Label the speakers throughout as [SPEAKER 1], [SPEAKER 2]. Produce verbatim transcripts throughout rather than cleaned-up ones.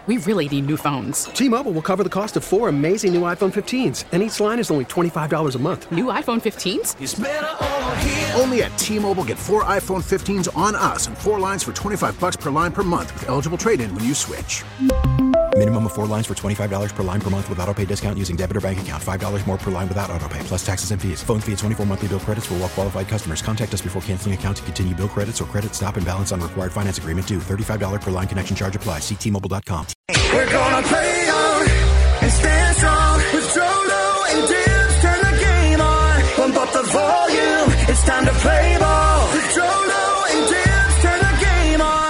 [SPEAKER 1] we really need new phones.
[SPEAKER 2] T-Mobile will cover the cost of four amazing new iPhone fifteens, and each line is only twenty-five dollars a month.
[SPEAKER 1] New iPhone fifteens?
[SPEAKER 3] It's better over here.
[SPEAKER 4] Only at T-Mobile, get four iPhone fifteens on us and four lines for twenty-five dollars per line per month with eligible trade-in when you switch.
[SPEAKER 5] Minimum of four lines for twenty-five dollars per line per month with autopay discount using debit or bank account. five dollars more per line without autopay, plus taxes and fees. Phone fee at twenty-four monthly bill credits for well-qualified customers. Contact us before canceling account to continue bill credits or credit stop and balance on required finance agreement due. thirty-five dollars per line connection charge applies. See T Mobile dot com.
[SPEAKER 3] We're gonna play on and stand strong with Jolo and Dibs. Turn the game on, pump up the volume. It's time to play ball with Jolo and Dibs. Turn the game on.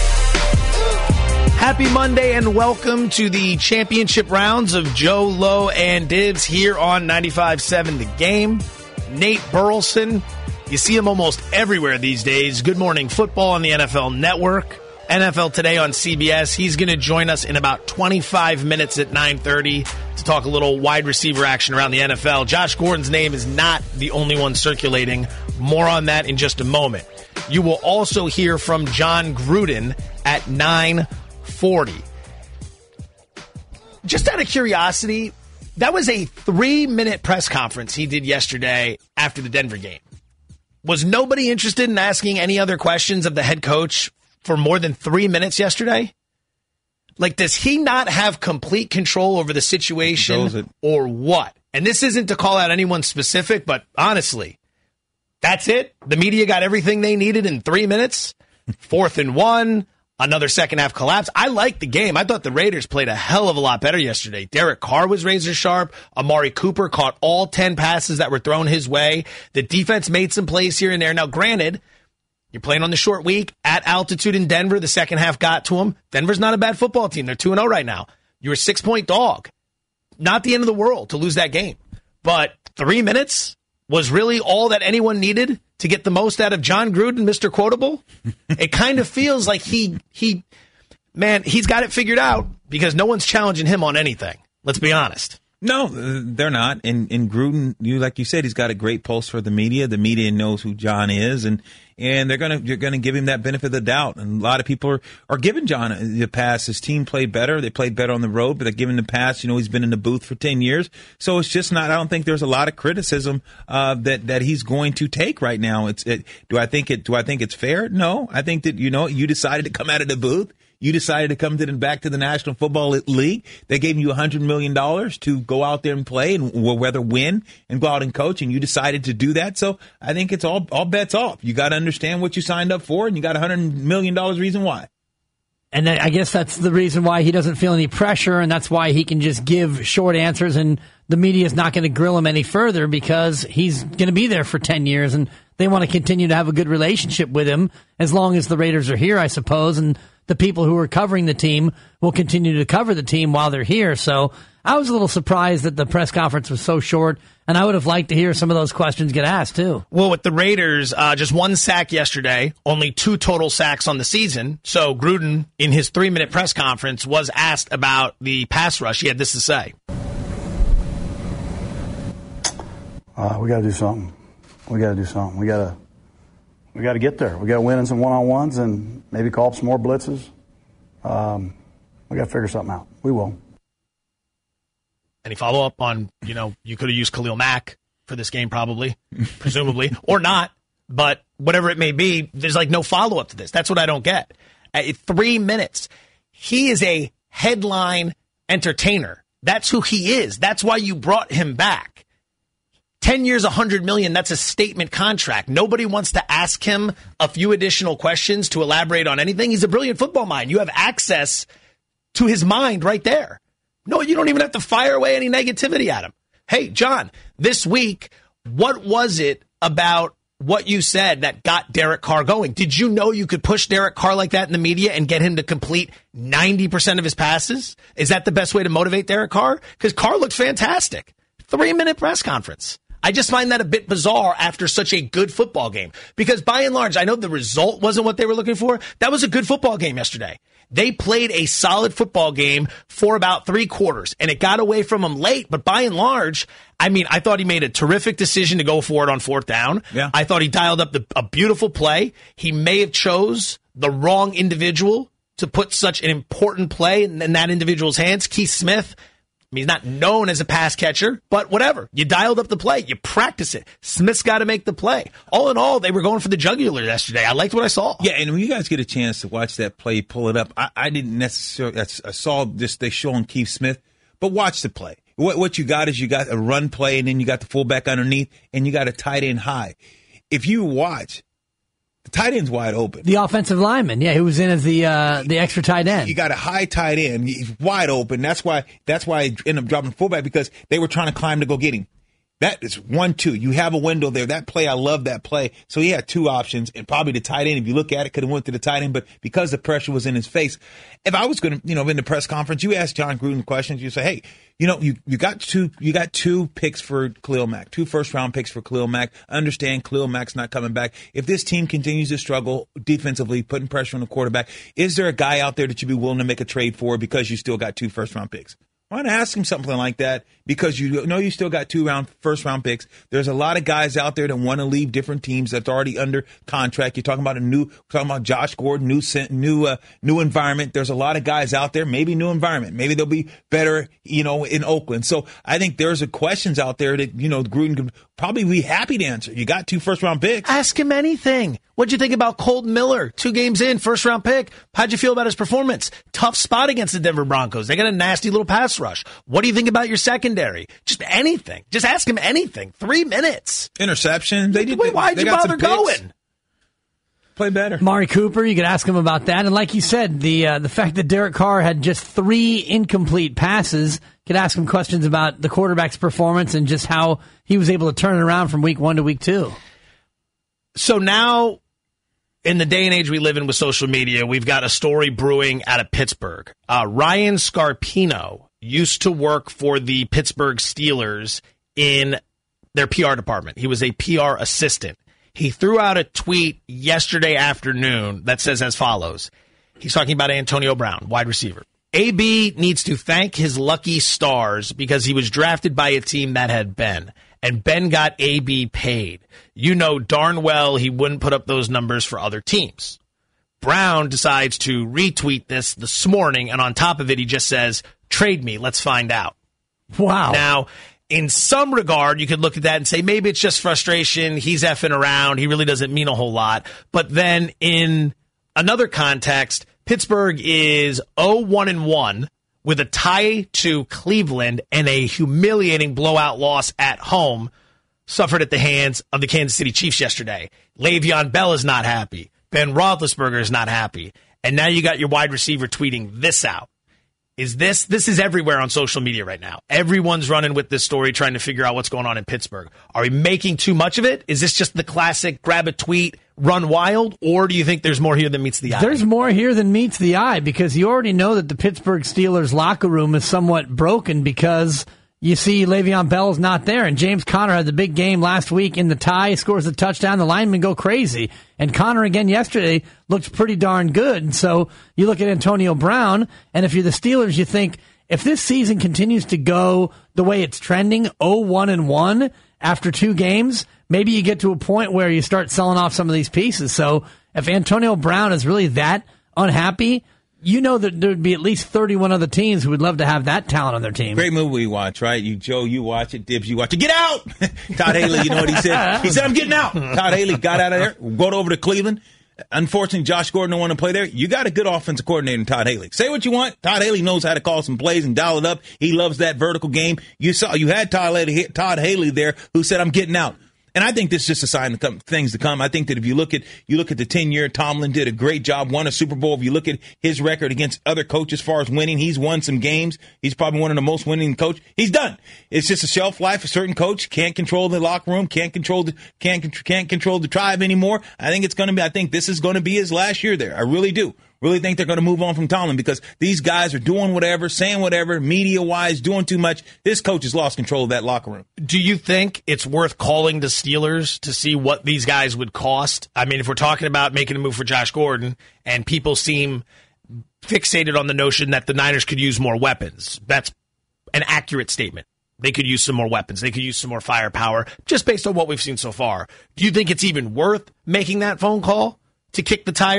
[SPEAKER 6] Happy Monday and welcome to the championship rounds of Joe Lowe and Dibs here on ninety-five point seven The Game. Nate Burleson, you see him almost everywhere these days. Good Morning Football on the N F L Network. N F L Today on C B S. He's going to join us in about twenty-five minutes at nine thirty to talk a little wide receiver action around the N F L. Josh Gordon's name is not the only one circulating. More on that in just a moment. You will also hear from Jon Gruden at nine forty. Just out of curiosity, that was a three-minute press conference he did yesterday after the Denver game. Was nobody interested in asking any other questions of the head coach for more than three minutes yesterday? Like, does he not have complete control over the situation or what? And this isn't to call out anyone specific, but honestly, that's it? The media got everything they needed in three minutes? Fourth and one, another second half collapse. I liked the game. I thought the Raiders played a hell of a lot better yesterday. Derek Carr was razor sharp. Amari Cooper caught all ten passes that were thrown his way. The defense made some plays here and there. Now, granted, you're playing on the short week at altitude in Denver. The second half got to them. Denver's not a bad football team. They're two and oh right now. You're a six-point dog. Not the end of the world to lose that game. But three minutes was really all that anyone needed to get the most out of Jon Gruden, Mister Quotable. It kind of feels like he, he, man, he's got it figured out because no one's challenging him on anything. Let's be honest.
[SPEAKER 7] No, they're not. And, and Gruden, you like you said, he's got a great pulse for the media. The media knows who John is, and and they're gonna you're gonna give him that benefit of the doubt. And a lot of people are, are giving John the pass. His team played better. They played better on the road, but they're giving the pass. You know, he's been in the booth for ten years, so it's just not. I don't think there's a lot of criticism uh, that that he's going to take right now. It's it, do I think it? Do I think it's fair? No, I think that you know you decided to come out of the booth. You decided to come to the, back to the National Football League. They gave you one hundred million dollars to go out there and play and whether win and go out and coach, and you decided to do that. So I think it's all all bets off. You got to understand what you signed up for, and you got one hundred million dollars reason why.
[SPEAKER 8] And I guess that's the reason why he doesn't feel any pressure, and that's why he can just give short answers, and the media is not going to grill him any further because he's going to be there for ten years, and they want to continue to have a good relationship with him as long as the Raiders are here, I suppose, and the people who are covering the team will continue to cover the team while they're here. So I was a little surprised that the press conference was so short, and I would have liked to hear some of those questions get asked, too.
[SPEAKER 6] Well, with the Raiders, uh, just one sack yesterday, only two total sacks on the season. So Gruden, in his three-minute press conference, was asked about the pass rush. He had this to say.
[SPEAKER 9] Uh, we got to do something. We got to do something. We got to we got to get there. We got to win in some one-on-ones and maybe call up some more blitzes. Um, we got to figure something out. We will.
[SPEAKER 6] Any follow-up on, you know, you could have used Khalil Mack for this game probably, presumably, or not, but whatever it may be, there's like no follow-up to this. That's what I don't get. At three minutes, he is a headline entertainer. That's who he is. That's why you brought him back. ten years, one hundred million dollars, that's a statement contract. Nobody wants to ask him a few additional questions to elaborate on anything. He's a brilliant football mind. You have access to his mind right there. No, you don't even have to fire away any negativity at him. Hey, John, this week, what was it about what you said that got Derek Carr going? Did you know you could push Derek Carr like that in the media and get him to complete ninety percent of his passes? Is that the best way to motivate Derek Carr? Because Carr looked fantastic. Three-minute press conference. I just find that a bit bizarre after such a good football game. Because by and large, I know the result wasn't what they were looking for. That was a good football game yesterday. They played a solid football game for about three quarters, and it got away from him late. But by and large, I mean, I thought he made a terrific decision to go for it on fourth down.
[SPEAKER 7] Yeah.
[SPEAKER 6] I thought he dialed up the, a beautiful play. He may have chose the wrong individual to put such an important play in, in that individual's hands. Keith Smith, I mean, he's not known as a pass catcher, but whatever. You dialed up the play. You practice it. Smith's got to make the play. All in all, they were going for the jugular yesterday. I liked what I saw.
[SPEAKER 7] Yeah, and when you guys get a chance to watch that play, pull it up, I, I didn't necessarily, I saw this, they showing Keith Smith, but watch the play. What, what you got is you got a run play, and then you got the fullback underneath, and you got a tight end high. If you watch, the tight end's wide open.
[SPEAKER 8] The offensive lineman, yeah, who was in as the uh, the extra tight end.
[SPEAKER 7] You got a high tight end, he's wide open. That's why that's why I ended up dropping fullback, because they were trying to climb to go get him. That is one, two. You have a window there. That play, I love that play. So he had two options, and probably the tight end, if you look at it, could have went to the tight end, but because the pressure was in his face, if I was going to, you know, in the press conference, you ask John Gruden questions, you say, hey, you know, you, you got two, you got two picks for Khalil Mack, two first round picks for Khalil Mack. Understand Khalil Mack's not coming back. If this team continues to struggle defensively, putting pressure on the quarterback, is there a guy out there that you'd be willing to make a trade for because you still got two first round picks? Why not ask him something like that? Because you know you still got two round first round picks. There's a lot of guys out there that want to leave different teams that's already under contract. You're talking about a new, talking about Josh Gordon, new new uh, new environment. There's a lot of guys out there. Maybe new environment. Maybe they'll be better, you know, in Oakland. So I think there's a questions out there that you know Gruden could probably be happy to answer. You got two first round picks.
[SPEAKER 6] Ask him anything. What'd you think about Colton Miller? Two games in, first round pick. How'd you feel about his performance? Tough spot against the Denver Broncos. They got a nasty little pass rush. What do you think about your secondary? Just anything. Just ask him anything. Three minutes.
[SPEAKER 7] Interception. They did.
[SPEAKER 6] Wait, why'd
[SPEAKER 7] they
[SPEAKER 6] you
[SPEAKER 7] got
[SPEAKER 6] bother going?
[SPEAKER 7] Play better.
[SPEAKER 8] Mari Cooper, you could ask him about that. And like you said, the uh, the fact that Derek Carr had just three incomplete passes, you could ask him questions about the quarterback's performance and just how he was able to turn it around from week one to week two.
[SPEAKER 6] So now, in the day and age we live in with social media, we've got a story brewing out of Pittsburgh. Uh, Ryan Scarpino used to work for the Pittsburgh Steelers in their P R department. He was a P R assistant. He threw out a tweet yesterday afternoon that says as follows. He's talking about Antonio Brown, wide receiver. A B needs to thank his lucky stars because he was drafted by a team that had Ben, and Ben got A B paid. You know darn well he wouldn't put up those numbers for other teams. Brown decides to retweet this this morning, and on top of it, he just says, trade me, let's find out.
[SPEAKER 8] Wow.
[SPEAKER 6] Now, in some regard, you could look at that and say maybe it's just frustration. He's effing around. He really doesn't mean a whole lot. But then in another context, Pittsburgh is oh one and one with a tie to Cleveland and a humiliating blowout loss at home suffered at the hands of the Kansas City Chiefs yesterday. Le'Veon Bell is not happy. Ben Roethlisberger is not happy. And now you got your wide receiver tweeting this out. Is this, this is everywhere on social media right now. Everyone's running with this story, trying to figure out what's going on in Pittsburgh. Are we making too much of it? Is this just the classic grab a tweet, run wild? Or do you think there's more here than meets the eye?
[SPEAKER 8] There's more here than meets the eye because you already know that the Pittsburgh Steelers locker room is somewhat broken because you see Le'Veon Bell's not there, and James Conner had the big game last week in the tie, scores a touchdown, the linemen go crazy. And Conner again yesterday looked pretty darn good. And so you look at Antonio Brown, and if you're the Steelers, you think, if this season continues to go the way it's trending, oh one and one after two games, maybe you get to a point where you start selling off some of these pieces. So if Antonio Brown is really that unhappy, you know that there would be at least thirty-one other teams who would love to have that talent on their team.
[SPEAKER 7] Great movie we watch, right? You, Joe, you watch it. Dibs, you watch it. Get out! Todd Haley, you know what he said? He said, I'm getting out. Todd Haley got out of there, got over to Cleveland. Unfortunately, Josh Gordon don't want to play there. You got a good offensive coordinator in Todd Haley. Say what you want. Todd Haley knows how to call some plays and dial it up. He loves that vertical game. You saw, you had Todd Haley, Todd Haley there who said, I'm getting out. And I think this is just a sign of come, things to come. I think that if you look at you look at the ten-year, Tomlin did a great job, won a Super Bowl. If you look at his record against other coaches as far as winning, he's won some games. He's probably one of the most winning coach. He's done. It's just a shelf life. A certain coach can't control the locker room, can't control the can't can't control the tribe anymore. I think it's going to be. I think this is going to be his last year there. I really do. Really think they're going to move on from Tomlin because these guys are doing whatever, saying whatever, media-wise, doing too much. This coach has lost control of that locker room.
[SPEAKER 6] Do you think it's worth calling the Steelers to see what these guys would cost? I mean, if we're talking about making a move for Josh Gordon and people seem fixated on the notion that the Niners could use more weapons, that's an accurate statement. They could use some more weapons. They could use some more firepower just based on what we've seen so far. Do you think it's even worth making that phone call to kick the tires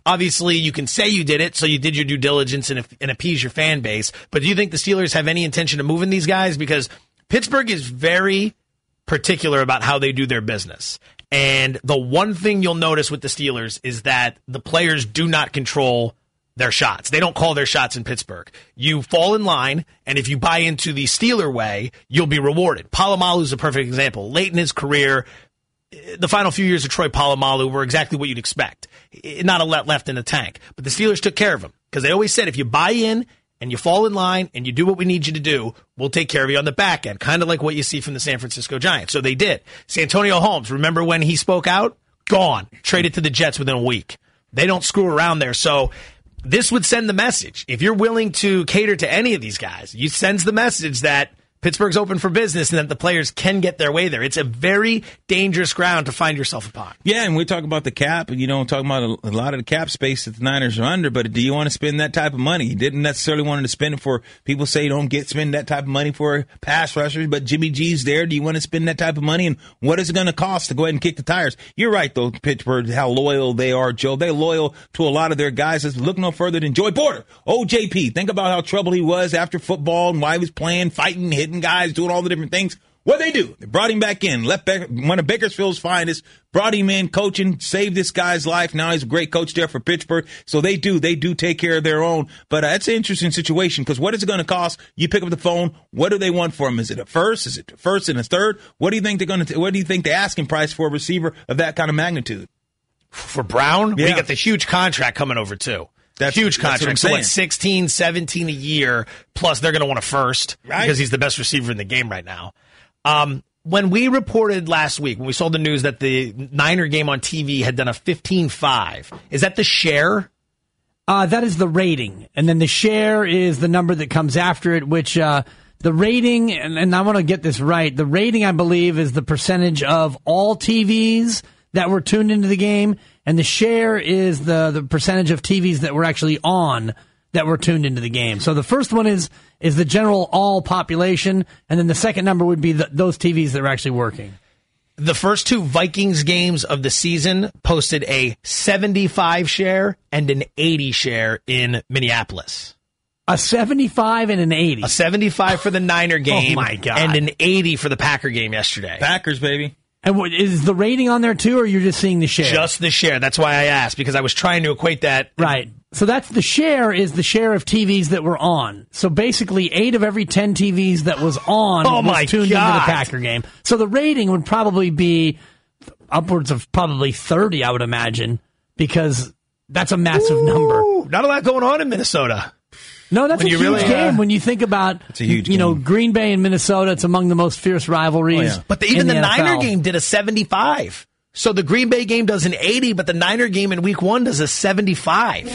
[SPEAKER 6] Obviously, you can say you did it, so you did your due diligence and, and appease your fan base. But do you think the Steelers have any intention of moving these guys? Because Pittsburgh is very particular about how they do their business. And the one thing you'll notice with the Steelers is that the players do not control their shots. They don't call their shots in Pittsburgh. You fall in line, and if you buy into the Steeler way, you'll be rewarded. Polamalu is a perfect example. Late in his career, the final few years of Troy Polamalu were exactly what you'd expect. Not a lot left in the tank. But the Steelers took care of him because they always said if you buy in and you fall in line and you do what we need you to do, we'll take care of you on the back end, kind of like what you see from the San Francisco Giants. So they did. Santonio Holmes, remember when he spoke out? Gone. Traded to the Jets within a week. They don't screw around there. So this would send the message. If you're willing to cater to any of these guys, it sends the message that Pittsburgh's open for business and that the players can get their way there. It's a very dangerous ground to find yourself upon.
[SPEAKER 7] Yeah, and we talk about the cap, and you know, talking about a, a lot of the cap space that the Niners are under, but do you want to spend that type of money? You didn't necessarily want to spend it for, people say you don't get spend that type of money for pass rushers, but Jimmy G's there. Do you want to spend that type of money, and what is it going to cost to go ahead and kick the tires? You're right, though, Pittsburgh, how loyal they are, Joe. They're loyal to a lot of their guys. Let's look no further than Joey Porter, O J P. Think about how troubled he was after football and why he was playing, fighting, hitting guys, doing all the different things. What they do? They brought him back in. Left back, one of Bakersfield's finest. Brought him in, coaching, saved this guy's life. Now he's a great coach there for Pittsburgh. So they do, they do take care of their own. But uh, it's an interesting situation because what is it going to cost? You pick up the phone. What do they want for him? Is it a first? Is it a first and a third? What do you think they're going to? What do you think the asking price for a receiver of that kind of magnitude?
[SPEAKER 6] For Brown,
[SPEAKER 7] yeah.
[SPEAKER 6] we got the huge contract coming over too.
[SPEAKER 7] That's
[SPEAKER 6] huge contract.
[SPEAKER 7] That's what
[SPEAKER 6] so
[SPEAKER 7] saying.
[SPEAKER 6] what, sixteen, seventeen a year, plus they're going to want a first
[SPEAKER 7] right.
[SPEAKER 6] because he's the best receiver in the game right now. Um, when we reported last week, when we saw the news that the Niner game on T V had done a fifteen five, is that the share?
[SPEAKER 8] Uh, that is the rating. And then the share is the number that comes after it, which uh, the rating, and, and I want to get this right, the rating, I believe, is the percentage of all T Vs that were tuned into the game, and the share is the, the percentage of T Vs that were actually on that were tuned into the game. So the first one is is the general all population, and then the second number would be the, those T Vs that are actually working.
[SPEAKER 6] The first two Vikings games of the season posted a seventy-five share and an eighty share in Minneapolis.
[SPEAKER 8] A seventy-five and an eighty.
[SPEAKER 6] A seventy-five for the Niner game
[SPEAKER 8] oh my God.
[SPEAKER 6] and an eighty for the Packer game yesterday.
[SPEAKER 7] Packers, baby.
[SPEAKER 8] And what, is the rating on there too, or you're just seeing the share?
[SPEAKER 6] Just the share. That's why I asked, because I was trying to equate that.
[SPEAKER 8] Right. So that's the share is the share of T Vs that were on. So basically, eight of every ten T Vs that was on
[SPEAKER 6] oh
[SPEAKER 8] was
[SPEAKER 6] my
[SPEAKER 8] tuned
[SPEAKER 6] God.
[SPEAKER 8] into the Packer game. So the rating would probably be upwards of probably thirty, I would imagine, because that's a massive
[SPEAKER 6] Ooh,
[SPEAKER 8] number.
[SPEAKER 6] Not a lot going on in Minnesota.
[SPEAKER 8] No, that's
[SPEAKER 6] when
[SPEAKER 8] a huge
[SPEAKER 6] really,
[SPEAKER 8] game.
[SPEAKER 6] uh,
[SPEAKER 8] when you think about,
[SPEAKER 7] it's a huge
[SPEAKER 8] you
[SPEAKER 7] game.
[SPEAKER 8] know, Green Bay and Minnesota, it's among the most fierce rivalries.
[SPEAKER 7] Oh, yeah.
[SPEAKER 6] But the, even
[SPEAKER 8] in
[SPEAKER 6] the,
[SPEAKER 8] the
[SPEAKER 6] Niner
[SPEAKER 8] N F L.
[SPEAKER 6] game did a seventy-five. So the Green Bay game does an eighty, but the Niner game in week one does a seventy-five.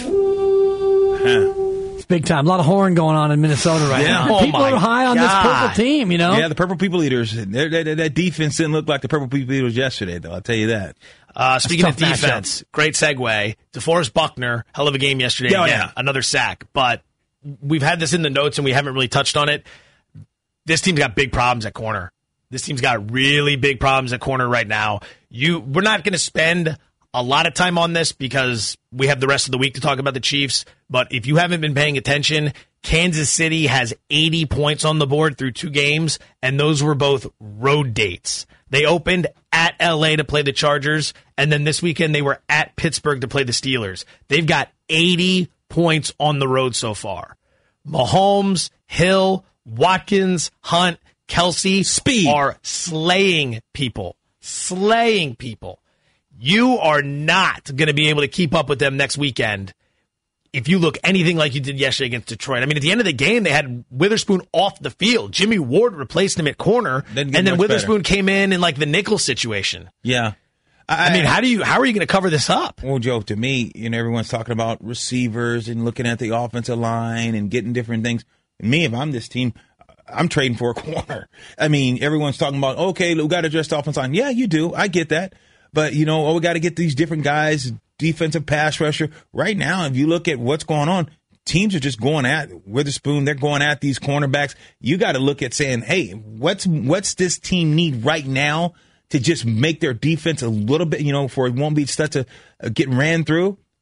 [SPEAKER 7] Huh.
[SPEAKER 8] It's big time. A lot of horn going on in Minnesota right
[SPEAKER 7] Yeah.
[SPEAKER 8] now.
[SPEAKER 6] Oh
[SPEAKER 8] People
[SPEAKER 6] my
[SPEAKER 8] are high on
[SPEAKER 6] God.
[SPEAKER 8] this purple team, you know?
[SPEAKER 7] Yeah, the Purple People Eaters. They're, they're, that defense didn't look like the Purple People Eaters yesterday, though. I'll tell you that.
[SPEAKER 6] Uh, speaking of
[SPEAKER 8] tough
[SPEAKER 6] defense, great segue. DeForest Buckner, hell of a game yesterday.
[SPEAKER 7] Oh,
[SPEAKER 6] Again,
[SPEAKER 7] yeah.
[SPEAKER 6] another sack. But we've had this in the notes and we haven't really touched on it. This team's got big problems at corner. This team's got really big problems at corner right now. You, we're not going to spend a lot of time on this because we have the rest of the week to talk about the Chiefs. But if you haven't been paying attention, Kansas City has eighty points on the board through two games, and those were both road dates. They opened at L A to play the Chargers, and then this weekend they were at Pittsburgh to play the Steelers. They've got eighty points on the road so far. Mahomes, Hill, Watkins, Hunt, Kelsey
[SPEAKER 7] Speed.
[SPEAKER 6] are slaying people. Slaying people. You are not going to be able to keep up with them next weekend if you look anything like you did yesterday against Detroit. I mean, at the end of the game, they had Witherspoon off the field. Jimmy Ward replaced him at corner,
[SPEAKER 7] Didn't
[SPEAKER 6] and
[SPEAKER 7] get
[SPEAKER 6] then
[SPEAKER 7] much
[SPEAKER 6] Witherspoon
[SPEAKER 7] better.
[SPEAKER 6] came in in like the nickel situation.
[SPEAKER 7] Yeah.
[SPEAKER 6] I, mean, how do you how are you going to cover this up?
[SPEAKER 7] Well, Joe, to me, you know, everyone's talking about receivers and looking at the offensive line and getting different things. Me, if I'm this team, I'm trading for a corner. I mean, everyone's talking about, okay, we got to address the offensive line. Yeah, you do. I get that. But, you know, oh, we got to get these different guys, defensive pass rusher. Right now, if you look at what's going on, teams are just going at Witherspoon. They're going at these cornerbacks. You got to look at saying, hey, what's what's this team need right now to just make their defense a little bit, you know, for it won't be such a, a getting ran through.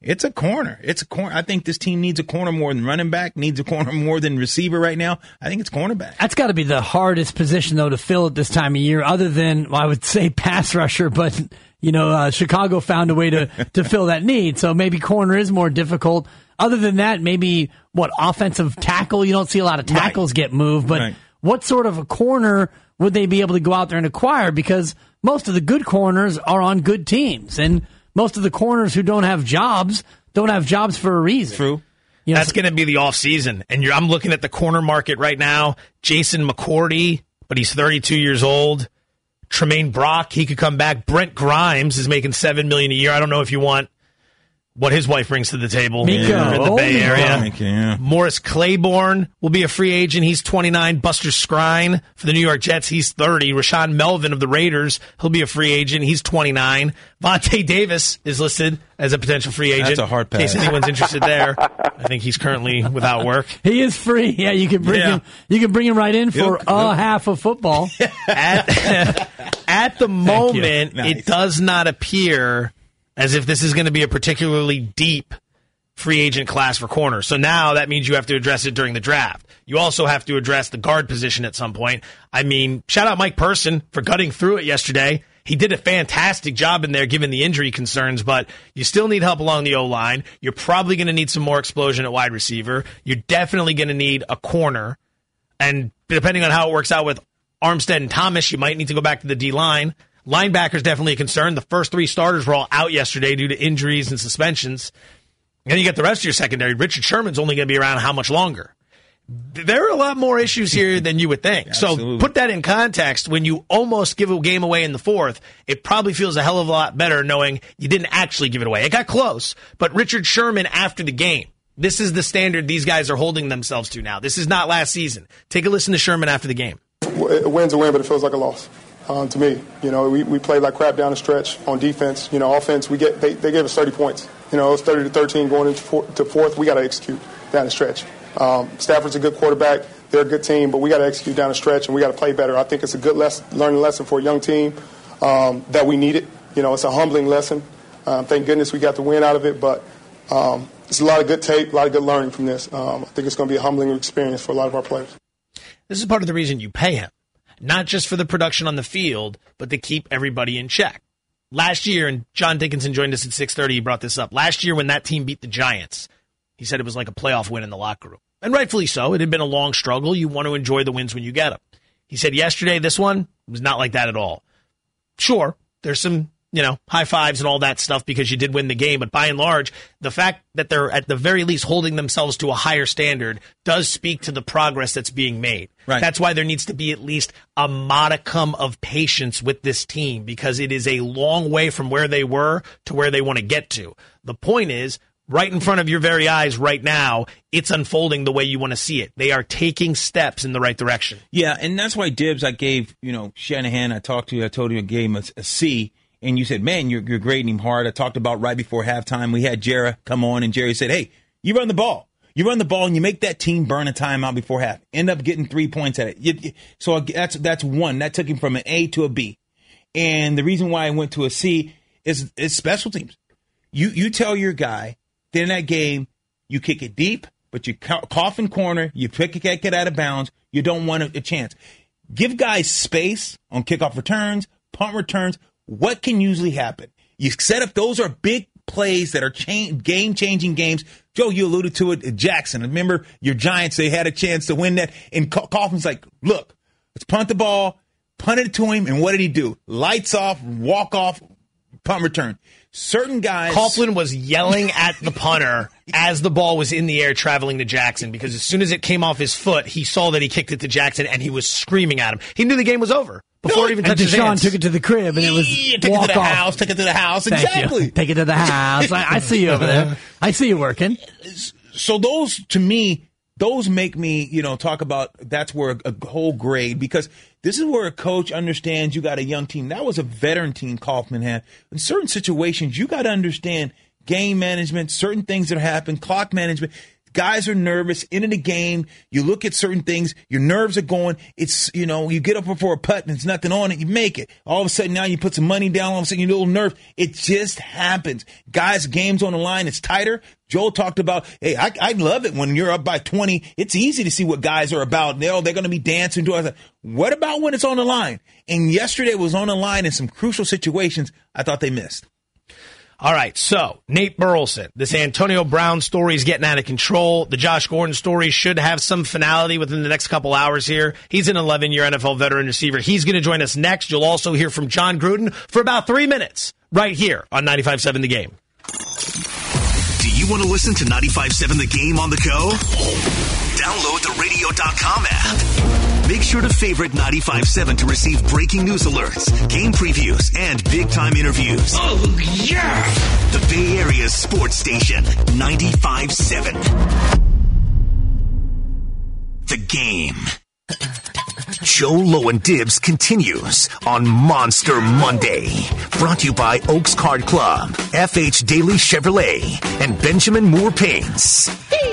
[SPEAKER 7] It's a corner. It's a corner. I think this team needs a corner more than running back, needs a corner more than receiver right now. I think it's cornerback.
[SPEAKER 8] That's got to be the hardest position, though, to fill at this time of year, other than, well, I would say pass rusher, but, you know, uh, Chicago found a way to, to fill that need. So maybe corner is more difficult. Other than that, maybe, what, offensive tackle? You don't see a lot of tackles right. get moved, but right. what sort of a corner would they be able to go out there and acquire? Because most of the good corners are on good teams, and most of the corners who don't have jobs don't have jobs for a reason.
[SPEAKER 7] True.
[SPEAKER 6] You know, that's going to be the offseason. And you're, I'm looking at the corner market right now. Jason McCourty, but he's thirty-two years old. Tremaine Brock, he could come back. Brent Grimes is making seven million dollars a year. I don't know if you want what his wife brings to the table
[SPEAKER 8] Miko.
[SPEAKER 6] in the
[SPEAKER 8] oh,
[SPEAKER 6] Bay Area.
[SPEAKER 7] Miko, yeah.
[SPEAKER 6] Morris Claiborne will be a free agent. He's twenty-nine. Buster Skrine for the New York Jets. He's thirty. Rashaan Melvin of the Raiders, he'll be a free agent. He's twenty-nine. Vontae Davis is listed as a potential free agent.
[SPEAKER 7] That's a hard pass.
[SPEAKER 6] In case anyone's interested there. I think he's currently without work.
[SPEAKER 8] He is free. Yeah, you can bring
[SPEAKER 7] yeah.
[SPEAKER 8] him. You can bring him right in for
[SPEAKER 7] Yep,
[SPEAKER 8] a
[SPEAKER 7] yep.
[SPEAKER 8] half of football.
[SPEAKER 6] At, at the moment,
[SPEAKER 7] Nice.
[SPEAKER 6] it does not appear as if this is going to be a particularly deep free agent class for corners. So now that means you have to address it during the draft. You also have to address the guard position at some point. I mean, shout out Mike Person for gutting through it yesterday. He did a fantastic job in there given the injury concerns, but you still need help along the O-line. You're probably going to need some more explosion at wide receiver. You're definitely going to need a corner. And depending on how it works out with Armstead and Thomas, you might need to go back to the D-line. Linebackers definitely a concern. The first three starters were all out yesterday due to injuries and suspensions. And then you get the rest of your secondary. Richard Sherman's only going to be around how much longer? There are a lot more issues here than you would think.
[SPEAKER 7] Absolutely.
[SPEAKER 6] So put that in context. When you almost give a game away in the fourth, it probably feels a hell of a lot better knowing you didn't actually give it away. It got close, but Richard Sherman after the game, this is the standard these guys are holding themselves to now. This is not last season. Take a listen to Sherman after the game.
[SPEAKER 10] A win's a win, but it feels like a loss. Um, to me, you know, we, we played like crap down the stretch on defense. You know, offense, we get they, they gave us thirty points. You know, it was thirty to thirteen going into four, to fourth. We got to execute down the stretch. Um, Stafford's a good quarterback. They're a good team, but we got to execute down the stretch, and we got to play better. I think it's a good lesson, learning lesson for a young team um, that we needed. You know, it's a humbling lesson. Um, thank goodness we got the win out of it, but um, it's a lot of good tape, a lot of good learning from this. Um, I think it's going to be a humbling experience for a lot of our players.
[SPEAKER 6] This is part of the reason you pay him. Not just for the production on the field, but to keep everybody in check. Last year, and John Dickinson joined us at six thirty, he brought this up. Last year when that team beat the Giants, he said it was like a playoff win in the locker room. And rightfully so. It had been a long struggle. You want to enjoy the wins when you get them. He said yesterday, this one was not like that at all. Sure, there's some, you know, high fives and all that stuff because you did win the game. But by and large, the fact that they're at the very least holding themselves to a higher standard does speak to the progress that's being made.
[SPEAKER 7] Right.
[SPEAKER 6] That's why there needs to be at least a modicum of patience with this team because it is a long way from where they were to where they want to get to. The point is, right in front of your very eyes right now, it's unfolding the way you want to see it. They are taking steps in the right direction.
[SPEAKER 7] Yeah, and that's why Dibs, I gave, you know, Shanahan, I talked to you, I told you I gave him a, a C. And you said, man, you're, you're grading him hard. I talked about right before halftime. We had Jerry come on, and Jerry said, hey, you run the ball. You run the ball, and you make that team burn a timeout before half. End up getting three points at it. You, you, so that's that's one. That took him from an A to a B. And the reason why I went to a C is, is special teams. You you tell your guy that in that game, you kick it deep, but you cough in corner, you pick it, get out of bounds. You don't want a, a chance. Give guys space on kickoff returns, punt returns. What can usually happen? You set up, those are big plays that are change, game-changing games. Joe, you alluded to it, Jackson. Remember your Giants, they had a chance to win that. And Coughlin's like, look, let's punt the ball, punt it to him, and what did he do? Lights off, walk off, punt return. Certain guys.
[SPEAKER 6] Coughlin was yelling at the punter as the ball was in the air traveling to Jackson because as soon as it came off his foot, he saw that he kicked it to Jackson and he was screaming at him. He knew the game was over before
[SPEAKER 8] no,
[SPEAKER 6] he even
[SPEAKER 8] and
[SPEAKER 6] touched his
[SPEAKER 8] Deshaun
[SPEAKER 6] hands.
[SPEAKER 8] took it to the crib and it was
[SPEAKER 7] yeah, take
[SPEAKER 8] walk
[SPEAKER 7] it to the
[SPEAKER 8] off.
[SPEAKER 7] house, take it to the house.
[SPEAKER 8] Thank
[SPEAKER 7] Exactly.
[SPEAKER 8] You. Take it to the house. I, I see you over there. I see you working.
[SPEAKER 7] So those, to me, those make me, you know, talk about that's where a, a whole grade, because this is where a coach understands you got a young team. That was a veteran team Kaufman had. In certain situations, you got to understand game management, certain things that happen, clock management. Guys are nervous into the game. You look at certain things, your nerves are going. It's, you know, you get up before a putt and there's nothing on it, you make it. All of a sudden now you put some money down, all of a sudden you're a little nervous. It just happens. Guys, game's on the line, it's tighter. Joel talked about, hey, I, I love it when you're up by twenty. It's easy to see what guys are about. They're, they're going to be dancing to us. What about when it's on the line? And yesterday was on the line in some crucial situations I thought they missed.
[SPEAKER 6] All right, so Nate Burleson, this Antonio Brown story is getting out of control. The Josh Gordon story should have some finality within the next couple hours here. He's an eleven-year N F L veteran receiver. He's going to join us next. You'll also hear from John Gruden for about three minutes right here on ninety-five point seven The Game.
[SPEAKER 11] Do you want to listen to ninety-five point seven The Game on the go? Download the radio dot com app. Make sure to favorite ninety-five point seven to receive breaking news alerts, game previews, and big-time interviews. Oh, yeah! The Bay Area's sports station, ninety-five point seven. The Game. Joe Low and Dibs continues on Monster Monday. Brought to you by Oaks Card Club, F H Daily Chevrolet, and Benjamin Moore Paints.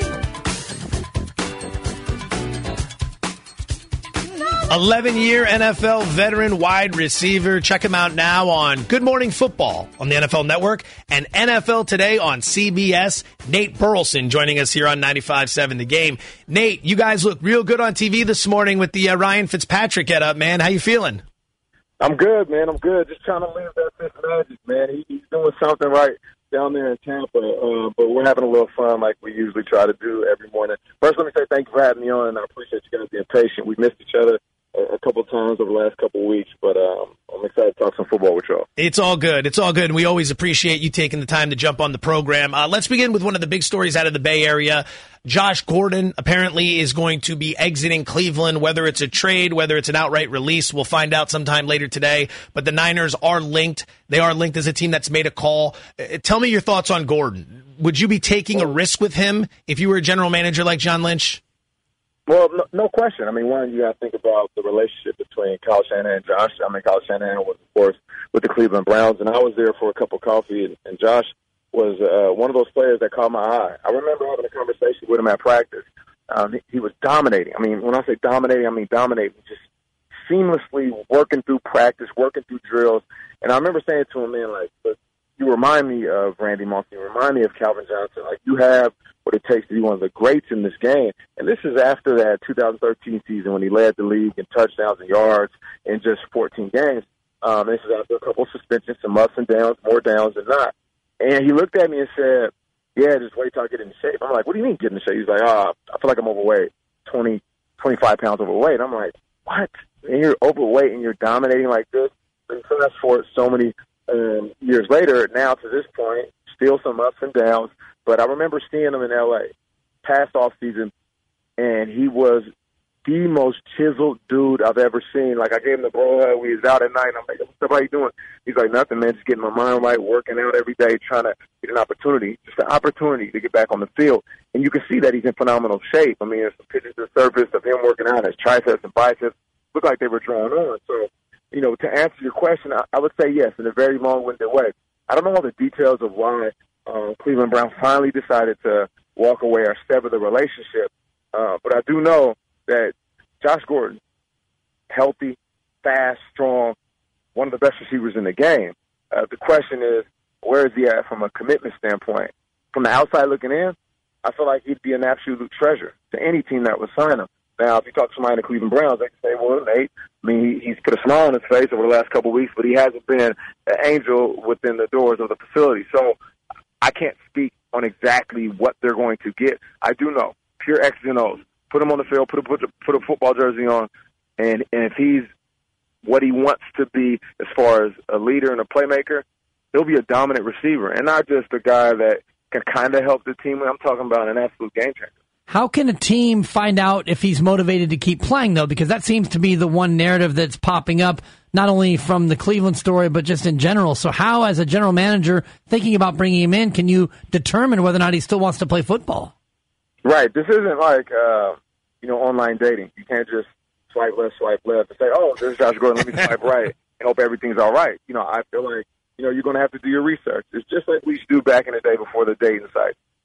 [SPEAKER 6] eleven-year N F L veteran wide receiver. Check him out now on Good Morning Football on the N F L Network and N F L Today on C B S. Nate Burleson joining us here on ninety-five point seven The Game. Nate, you guys look real good on T V this morning with the uh, Ryan Fitzpatrick get up, man. How you feeling?
[SPEAKER 12] I'm good, man. I'm good. Just trying to live that Fitz magic, man. He, he's doing something right down there in Tampa, uh, but we're having a little fun like we usually try to do every morning. First, let me say thank you for having me on, and I appreciate you guys being patient. We've missed each other a couple of times over the last couple of weeks, but um, I'm excited to talk some football with y'all.
[SPEAKER 6] It's all good. It's all good. And we always appreciate you taking the time to jump on the program. Uh, let's begin with one of the big stories out of the Bay Area. Josh Gordon apparently is going to be exiting Cleveland, whether it's a trade, whether it's an outright release. We'll find out sometime later today. But the Niners are linked. They are linked as a team that's made a call. Uh, tell me your thoughts on Gordon. Would you be taking a risk with him if you were a general manager like John Lynch?
[SPEAKER 12] Well, no, no question. I mean, one, you got to think about the relationship between Kyle Shanahan and Josh. I mean, Kyle Shanahan was, of course, with the Cleveland Browns, and I was there for a cup of coffee, and, and Josh was uh, one of those players that caught my eye. I remember having a conversation with him at practice. Um, he, he was dominating. I mean, when I say dominating, I mean dominating, just seamlessly working through practice, working through drills. And I remember saying to him, man, like, look, you remind me of Randy Moss. You remind me of Calvin Johnson. Like, you have what it takes to be one of the greats in this game. And this is after that two thousand thirteen season when he led the league in touchdowns and yards in just fourteen games. Um, this is after a couple of suspensions, some ups and downs, more downs than not. And he looked at me and said, yeah, just wait till I get in shape. I'm like, what do you mean get in shape? He's like, oh, I feel like I'm overweight, twenty, twenty-five pounds overweight. I'm like, what? And you're overweight and you're dominating like this? And fast forward so many um, years later, now to this point, still some ups and downs. But I remember seeing him in L A past off season, and he was the most chiseled dude I've ever seen. Like, I gave him the bro hug. We was out at night, and I'm like, what's up, how you doing? He's like, nothing, man, just getting my mind right, working out every day, trying to get an opportunity, just an opportunity to get back on the field. And you can see that he's in phenomenal shape. I mean, there's some pictures to the surface of him working out, his triceps and biceps look like they were drawn on. So, you know, to answer your question, I, I would say yes, in a very long-winded way. I don't know all the details of why uh, Cleveland Browns finally decided to walk away or sever the relationship, uh, but I do know that Josh Gordon, healthy, fast, strong, one of the best receivers in the game. Uh, the question is, where is he at from a commitment standpoint? From the outside looking in, I feel like he'd be an absolute treasure to any team that would sign him. Now, if you talk to somebody in the Cleveland Browns, they can say, well, Nate, I mean, he, he's put a smile on his face over the last couple of weeks, but he hasn't been an angel within the doors of the facility. So I can't speak on exactly what they're going to get. I do know, pure X's and O's. Put him on the field, put a, put a, put a football jersey on, and, and if he's what he wants to be as far as a leader and a playmaker, he'll be a dominant receiver, and not just a guy that can kind of help the team. I'm talking about an absolute game changer.
[SPEAKER 8] How can a team find out if he's motivated to keep playing, though? Because that seems to be the one narrative that's popping up, not only from the Cleveland story, but just in general. So how, as a general manager, thinking about bringing him in, can you determine whether or not he still wants to play football?
[SPEAKER 12] Right. This isn't like, uh, you know, online dating. You can't just swipe left, swipe left, and say, oh, there's Josh Gordon, let me swipe right and hope everything's all right. You know, I feel like, you know, you're going to have to do your research. It's just like we used to do back in the day before the dating site.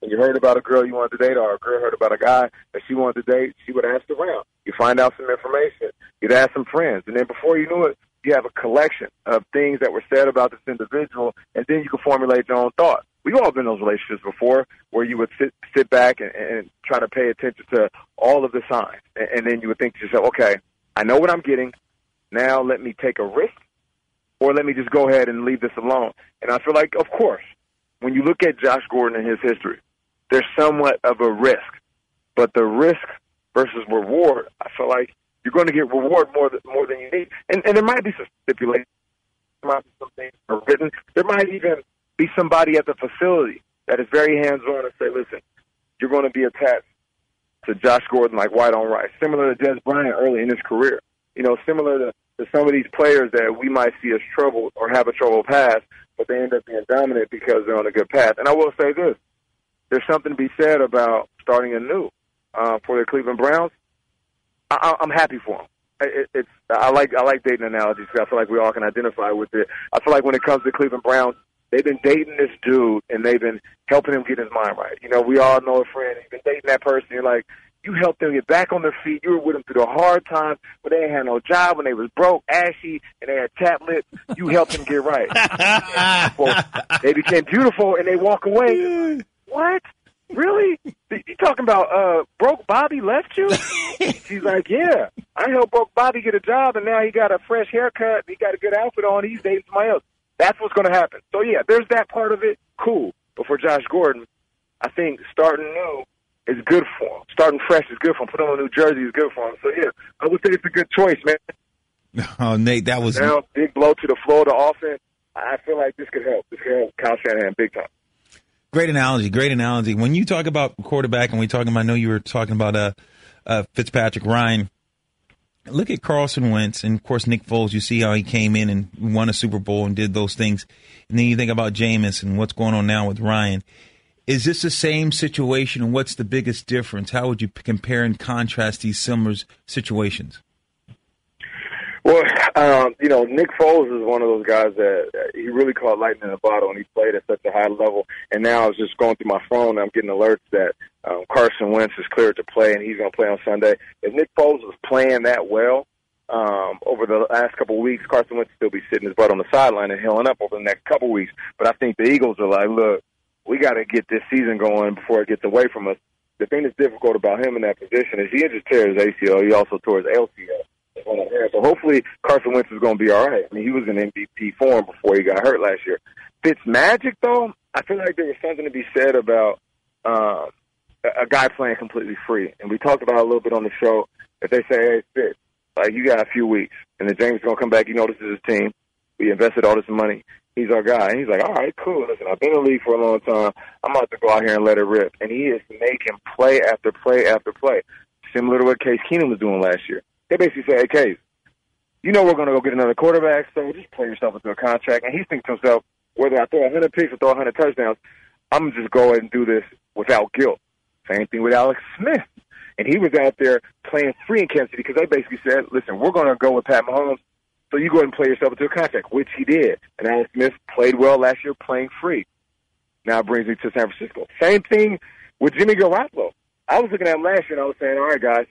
[SPEAKER 12] and you heard about a girl you wanted to date, or a girl heard about a guy that she wanted to date, she would ask around. You find out some information. You'd ask some friends. And then before you knew it, you have a collection of things that were said about this individual, and then you can formulate your own thoughts. We've all been in those relationships before where you would sit sit back and, and try to pay attention to all of the signs. And, and then you would think to yourself, okay, I know what I'm getting. Now let me take a risk, or let me just go ahead and leave this alone. And I feel like, of course, when you look at Josh Gordon and his history, there's somewhat of a risk. But the risk versus reward, I feel like you're going to get reward more than, more than you need. And, and there might be some stipulations. There might be some things that are written. There might even be somebody at the facility that is very hands-on and say, listen, you're going to be attached to Josh Gordon like white on rice, similar to Des Bryant early in his career. You know, similar to, to some of these players that we might see as troubled or have a troubled past, but they end up being dominant because they're on a good path. And I will say this. There's something to be said about starting anew uh, for the Cleveland Browns. I, I'm happy for them. It, it's I like I like dating analogies because I feel like we all can identify with it. I feel like when it comes to Cleveland Browns, they've been dating this dude and they've been helping him get his mind right. You know, we all know a friend. You've been dating that person. You're like, you helped them get back on their feet. You were with them through the hard times when they ain't had no job, when they was broke, ashy, and they had chapped lips. You helped them get right. Well, they became beautiful and they walk away. What? Really? You talking about uh, broke Bobby left you? She's like, yeah. I helped broke Bobby get a job, and now he got a fresh haircut. He got a good outfit on. He's dating somebody else. That's what's going to happen. So, yeah, there's that part of it. Cool. But for Josh Gordon, I think starting new is good for him. Starting fresh is good for him. Put on a new jersey is good for him. So, yeah, I would say it's a good choice, man.
[SPEAKER 7] Oh, Nate, that was...
[SPEAKER 12] Now, big blow to the Florida offense. I feel like this could help. This could help Kyle Shanahan big time.
[SPEAKER 7] Great analogy, great analogy. When you talk about quarterback, and we talking about, I know you were talking about uh, uh, Fitzpatrick, Ryan, look at Carson Wentz, and, of course, Nick Foles. You see how he came in and won a Super Bowl and did those things. And then you think about Jameis and what's going on now with Ryan. Is this the same situation, and what's the biggest difference? How would you compare and contrast these similar situations?
[SPEAKER 12] Well, um, you know, Nick Foles is one of those guys that uh, he really caught lightning in a bottle, and he played at such a high level. And now I was just going through my phone, and I'm getting alerts that um, Carson Wentz is cleared to play, and he's going to play on Sunday. If Nick Foles was playing that well um, over the last couple of weeks, Carson Wentz will still be sitting his butt on the sideline and healing up over the next couple of weeks. But I think the Eagles are like, look, we got to get this season going before it gets away from us. The thing that's difficult about him in that position is he didn't just tear his A C L, he also tore his L C L. So hopefully Carson Wentz is going to be all right. I mean, he was in M V P form before he got hurt last year. Fitzmagic, though, I feel like there was something to be said about um, a guy playing completely free. And we talked about it a little bit on the show. If they say, hey, Fitz, like, you got a few weeks, and then James is going to come back. You know this is his team. We invested all this money. He's our guy. And he's like, all right, cool. Listen, I've been in the league for a long time. I'm about to go out here and let it rip. And he is making play after play after play, similar to what Case Keenum was doing last year. They basically say, hey, Case, you know we're going to go get another quarterback, so just play yourself into a contract. And he's thinking to himself, whether I throw one hundred picks or throw one hundred touchdowns, I'm going to just go ahead and do this without guilt. Same thing with Alex Smith. And he was out there playing free in Kansas City because they basically said, listen, we're going to go with Pat Mahomes, so you go ahead and play yourself into a contract, which he did. And Alex Smith played well last year playing free. Now it brings me to San Francisco. Same thing with Jimmy Garoppolo. I was looking at him last year, and I was saying, all right, guys,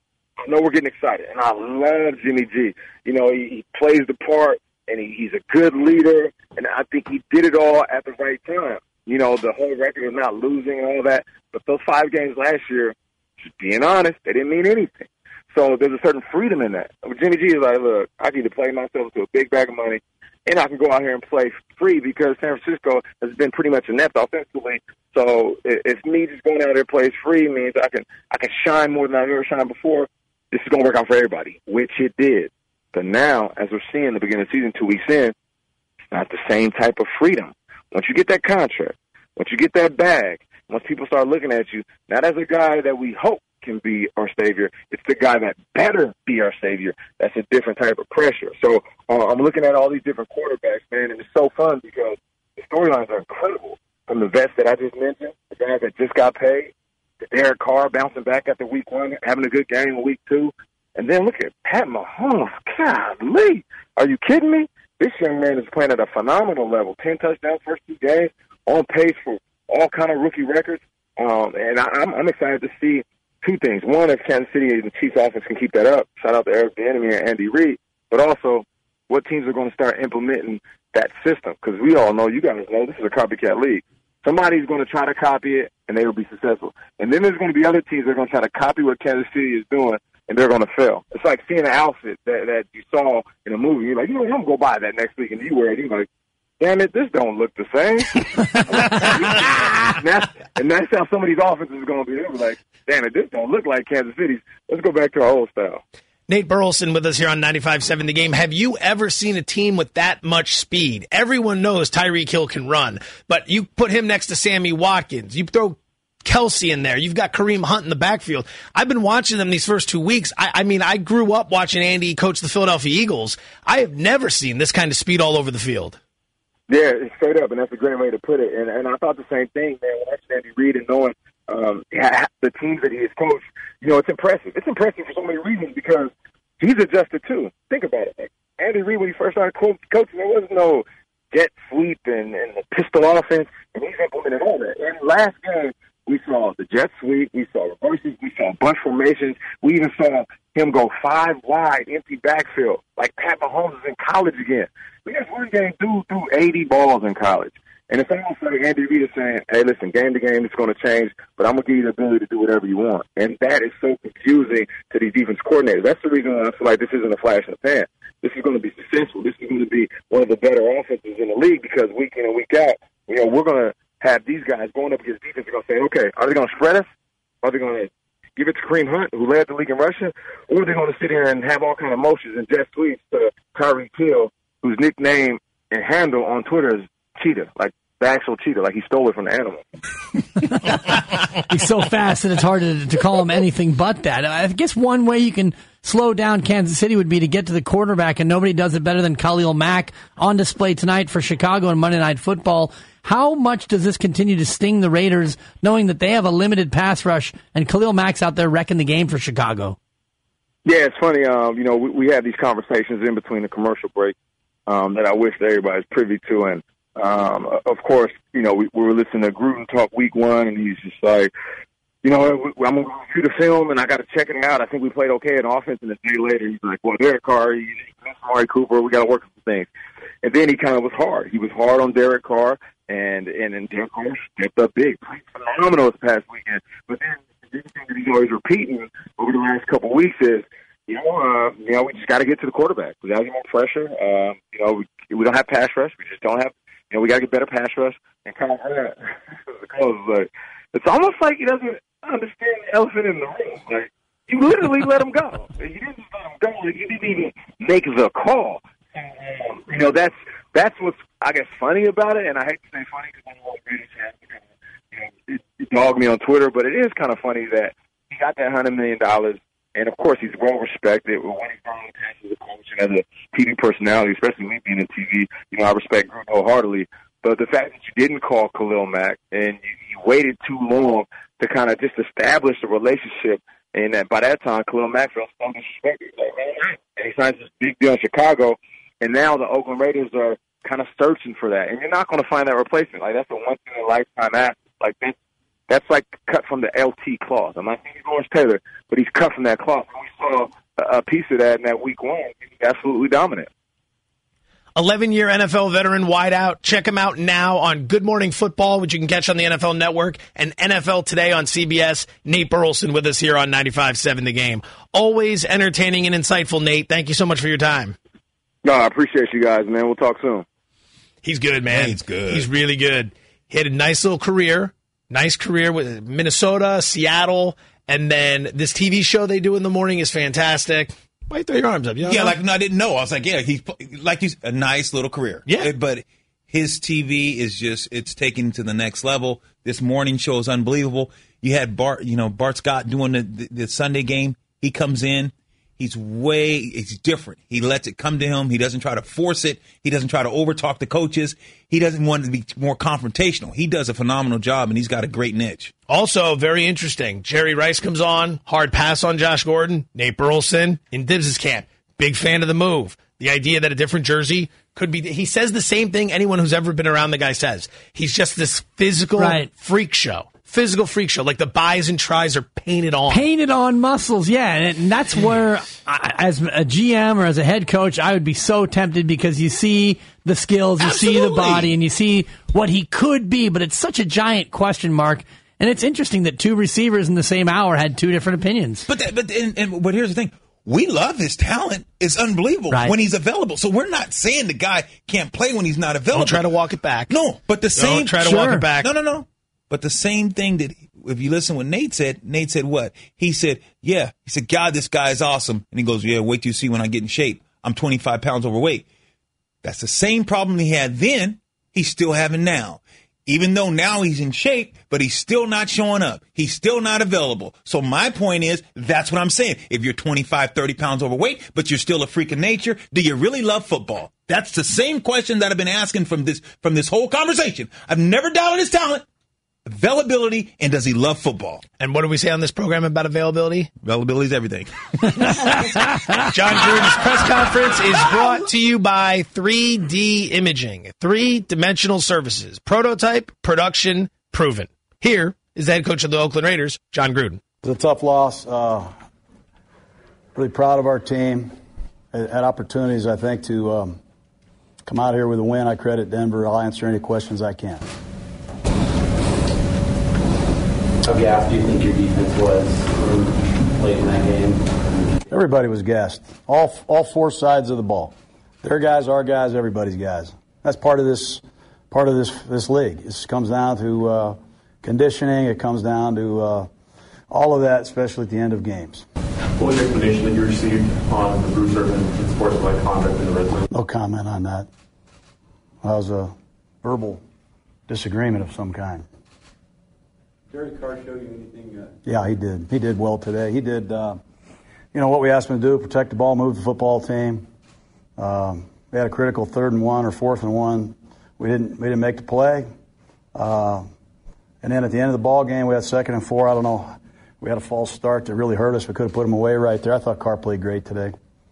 [SPEAKER 12] I know we're getting excited, and I love Jimmy G. You know, he, he plays the part, and he, he's a good leader, and I think he did it all at the right time. You know, the whole record of not losing and all that, but those five games last year, just being honest, they didn't mean anything. So there's a certain freedom in that. Jimmy G is like, look, I need to play myself into a big bag of money, and I can go out here and play free because San Francisco has been pretty much inept offensively. So if me just going out there plays free means I can I can shine more than I've ever shined before, this is going to work out for everybody, which it did. But now, as we're seeing the beginning of the season, two weeks in, it's not the same type of freedom. Once you get that contract, once you get that bag, once people start looking at you, not as a guy that we hope can be our savior, it's the guy that better be our savior. That's a different type of pressure. So uh, I'm looking at all these different quarterbacks, man, and it's so fun because the storylines are incredible. From the vets that I just mentioned, the guys that just got paid, to Derek Carr bouncing back after week one, having a good game in week two. And then look at Pat Mahomes. Golly. Are you kidding me? This young man is playing at a phenomenal level. Ten touchdowns first two games, on pace for all kind of rookie records. Um, and I, I'm, I'm excited to see two things. One, if Kansas City and the Chiefs offense can keep that up, shout out to Eric Bieniemy and Andy Reid, but also what teams are going to start implementing that system. Because we all know, you guys know, this is a copycat league. Somebody's going to try to copy it, and they will be successful. And then there's going to be other teams that are going to try to copy what Kansas City is doing, and they're going to fail. It's like seeing an outfit that, that you saw in a movie. You're like, you know, I'm going to go buy that next week, and you wear it. You're like, damn it, this don't look the same. and, that's, and that's how some of these offenses are going to be. They're like, damn it, this don't look like Kansas City's. Let's go back to our old style.
[SPEAKER 6] Nate Burleson with us here on ninety-five seven The Game. Have you ever seen a team with that much speed? Everyone knows Tyreek Hill can run, but you put him next to Sammy Watkins. You throw Kelsey in there. You've got Kareem Hunt in the backfield. I've been watching them these first two weeks. I, I mean, I grew up watching Andy coach the Philadelphia Eagles. I have never seen this kind of speed all over the field.
[SPEAKER 12] Yeah, straight up, and that's a great way to put it. And, and I thought the same thing, man, watching Andy Reid and knowing um, the teams that he has coached. You know, it's impressive. It's impressive for so many reasons because he's adjusted too. Think about it. Like, Andy Reid, when he first started co- coaching, there was no jet sweep and, and the pistol offense, and he's implemented all that. And last game, we saw the jet sweep, we saw reverses, we saw bunch formations, we even saw him go five wide, empty backfield, like Pat Mahomes is in college again. We got one game dude threw eighty balls in college. And it's almost like Andy Reid is saying, hey, listen, game to game, it's going to change, but I'm going to give you the ability to do whatever you want. And that is so confusing to these defense coordinators. That's the reason I feel like this isn't a flash in the pan. This is going to be successful. This is going to be one of the better offenses in the league because week in and week out, you know, we're going to have these guys going up against defense. They're going to say, okay, are they going to spread us? Are they going to give it to Kareem Hunt, who led the league in rushing? Or are they going to sit here and have all kind of motions and jet sweeps to Tyreek Hill, whose nickname and handle on Twitter is Cheetah, like the actual cheetah, like he stole it from the animal.
[SPEAKER 8] He's so fast that it's hard to, to call him anything but that. I guess one way you can slow down Kansas City would be to get to the quarterback, and nobody does it better than Khalil Mack on display tonight for Chicago and Monday Night Football. How much does this continue to sting the Raiders, knowing that they have a limited pass rush, and Khalil Mack's out there wrecking the game for Chicago?
[SPEAKER 12] Yeah, it's funny. Um, you know, we, we had these conversations in between the commercial break um, that I wish that everybody's privy to, and Um, of course, you know, we, we were listening to Gruden talk week one, and he's just like, you know, I'm going to review the film, and I got to check it out. I think we played okay in offense, and a day later, he's like, well, Derek Carr, he's Amari Cooper, we got to work on some things. And then he kind of was hard. He was hard on Derek Carr, and and then Derek Carr stepped up big. Played phenomenal this past weekend. But then the thing that he's always repeating over the last couple of weeks is, you know, uh, you know, we just got to get to the quarterback. We got to get more pressure. Um, you know, we, we don't have pass rush. We just don't have. You know, we got to get better pass rush. And kind of like, it's almost like he doesn't understand the elephant in the room. Like, you literally let him go. You didn't just let him go. Like, you didn't even make the call. Um, you know, that's that's what's, I guess, funny about it. And I hate to say funny because I know what Raiders fans, you know, it, it dog me on Twitter, but it is kind of funny that he got that one hundred million dollars. And, of course, he's well-respected. When he's growing past as a coach and as a T V personality, especially me being in T V, you know, I respect Gruden wholeheartedly. But the fact that you didn't call Khalil Mack and you, you waited too long to kind of just establish a relationship, and that by that time, Khalil Mack felt so disrespected. Like, and he signs this big deal in Chicago, and now the Oakland Raiders are kind of searching for that. And you're not going to find that replacement. Like, that's a once-in-a-lifetime asset. Like, that's That's like cut from the L T cloth. I'm not saying he's Lawrence Taylor, but he's cut from that cloth. And we saw a piece of that in that week one. He was absolutely dominant.
[SPEAKER 6] eleven-year N F L veteran wideout. Check him out now on Good Morning Football, which you can catch on the N F L Network, and N F L Today on C B S. Nate Burleson with us here on ninety-five seven The Game. Always entertaining and insightful, Nate. Thank you so much for your time.
[SPEAKER 12] No, I appreciate you guys, man. We'll talk soon.
[SPEAKER 6] He's good, man.
[SPEAKER 7] Yeah, he's good.
[SPEAKER 6] He's really good. He had a nice little career. Nice career with Minnesota, Seattle, and then this T V show they do in the morning is fantastic. Why throw your arms up? You know
[SPEAKER 7] yeah, like no, I didn't know. I was like, yeah, he's like he's a nice little career.
[SPEAKER 6] Yeah,
[SPEAKER 7] but his T V is just it's taken to the next level. This morning show is unbelievable. You had Bart, you know, Bart Scott doing the, the, the Sunday game. He comes in. He's way, he's different. He lets it come to him. He doesn't try to force it. He doesn't try to overtalk the coaches. He doesn't want to be more confrontational. He does a phenomenal job, and he's got a great niche.
[SPEAKER 6] Also, very interesting. Jerry Rice comes on, hard pass on Josh Gordon. Nate Burleson in Dibbs' camp. Big fan of the move. The idea that a different jersey could be, he says the same thing anyone who's ever been around the guy says. He's just this physical
[SPEAKER 8] right.
[SPEAKER 6] freak show. physical freak show. Like the buys and tries are painted on.
[SPEAKER 8] Painted on muscles, yeah. And, and that's where, I, as a G M or as a head coach, I would be so tempted because you see the skills, you
[SPEAKER 7] Absolutely.
[SPEAKER 8] see the body, and you see what he could be. But it's such a giant question mark. And it's interesting that two receivers in the same hour had two different opinions.
[SPEAKER 7] But that, but and, and but here's the thing. We love his talent. It's unbelievable
[SPEAKER 8] Right.
[SPEAKER 7] when he's available. So we're not saying the guy can't play when he's not available.
[SPEAKER 6] Don't try to walk it back.
[SPEAKER 7] No, but the same.
[SPEAKER 6] Don't try to
[SPEAKER 7] Sure.
[SPEAKER 6] walk it back.
[SPEAKER 7] No, no, no. But the same thing that if you listen what Nate said, Nate said what? He said, yeah. He said, God, this guy is awesome. And he goes, yeah, wait till you see when I get in shape. I'm twenty-five pounds overweight. That's the same problem he had then. He's still having now. Even though now he's in shape, but he's still not showing up. He's still not available. So my point is, that's what I'm saying. If you're twenty-five, thirty pounds overweight, but you're still a freak of nature, do you really love football? That's the same question that I've been asking from this from this whole conversation. I've never doubted his talent, availability, and does he love football?
[SPEAKER 6] And what do we say on this program about availability?
[SPEAKER 7] Availability is everything.
[SPEAKER 6] John Gruden's press conference is brought to you by three D Imaging, three-dimensional services, prototype, production, proven. Here is the head coach of the Oakland Raiders, John Gruden.
[SPEAKER 9] It was a tough loss. Uh, really proud of our team. Had opportunities, I think, to um, come out here with a win. I credit Denver. I'll answer any questions I can.
[SPEAKER 13] How gassed do you think your defense was late in that game?
[SPEAKER 9] Everybody was gassed. All all four sides of the ball. Their guys, our guys, everybody's guys. That's part of this part of this this league. It comes down to uh, conditioning. It comes down to uh, all of that, especially at the end of games.
[SPEAKER 13] What was the explanation that you received on the Bruce Irvin sportsmanlike conduct in the red zone?
[SPEAKER 9] No comment on that. That was a verbal disagreement of some kind.
[SPEAKER 13] Derek Carr show you anything? Uh,
[SPEAKER 9] Yeah, he did. He did well today. He did, uh, you know, what we asked him to do, protect the ball, move the football team. Um, we had a critical third and one or fourth and one. We didn't we didn't make the play. Uh, and then at the end of the ball game, we had second and four. I don't know. We had a false start that really hurt us. We could have put him away right there. I thought Carr played great today.